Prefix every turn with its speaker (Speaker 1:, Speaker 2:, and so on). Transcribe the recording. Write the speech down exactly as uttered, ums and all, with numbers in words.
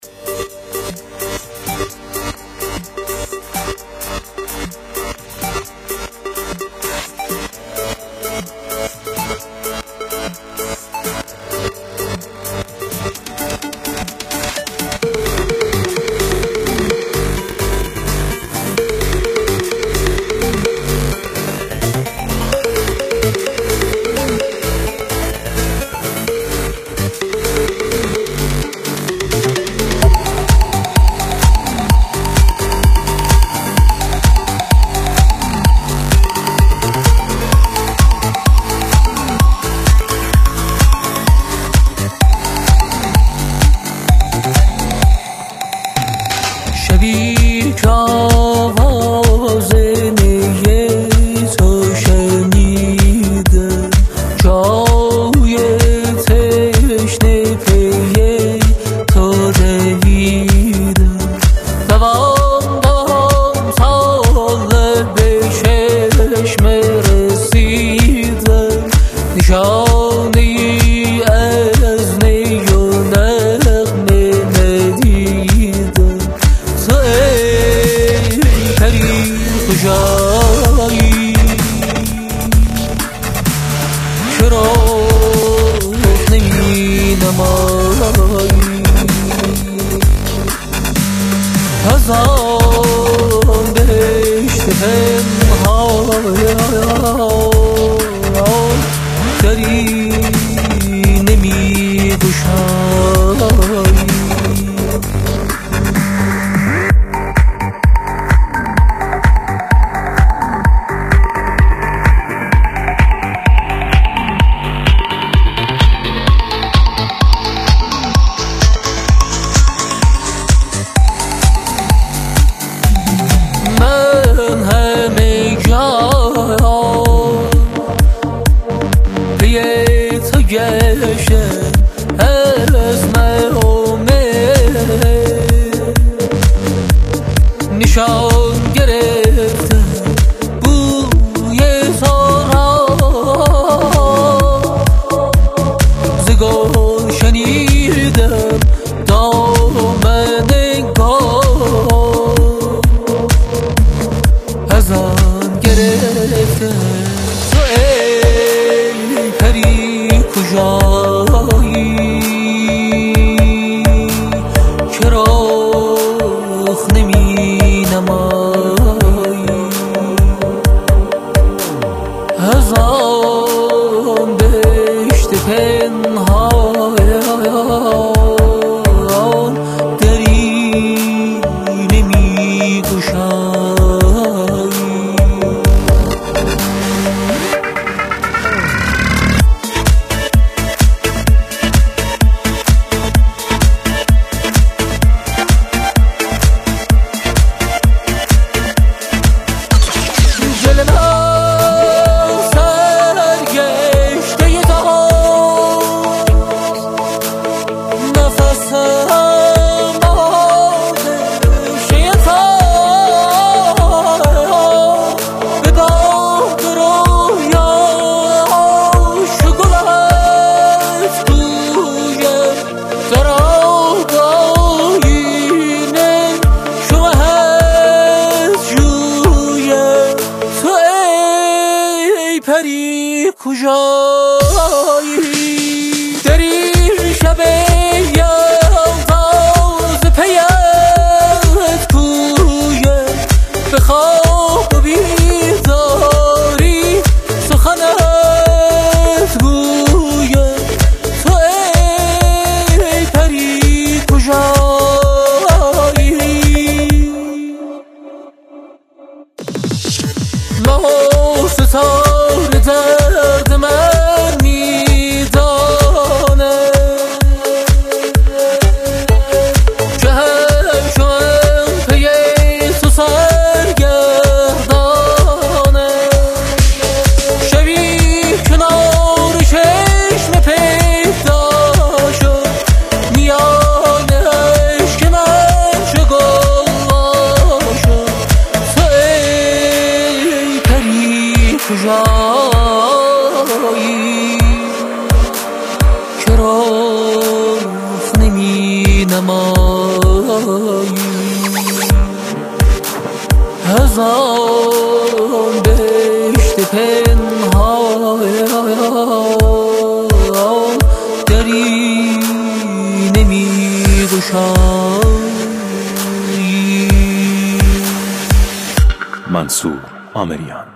Speaker 1: شبی که آواز نی تو شنیدم، جای تشنه پی تو دویدم. دوام دوام سال به چشم رسیدم، نشانی از نی و نغمه ندیدم. تو ای پری کجایی، چرا نمی نمایی؟ از آن بهشت پنهان دری نمی گشایی. گشتم از مهمه، نشان گرفتم بوی سارا، ز گل شنیدم دامن گل، از آن گرفتم. تو ای پری کجایی، چرا رخ نمی نمایی؟ از آن بهشت پنهان دری نمی گشایی. پری کجایی، دری شب یلدا ز پیت کویت، به خواب و بیداری سخنت گوید. تو ای پری کجایی، ماه و ستاره درد من میدانه، که همچون پی تو سرگردانه. شبی کنار چشم پیدا شد، میان عشق من چو گل شد. تو ای پری کجایی، چرا رخ نمی نمایی؟ از آن بهشت پنهان دری نمی گشایی.
Speaker 2: منصور آمریان.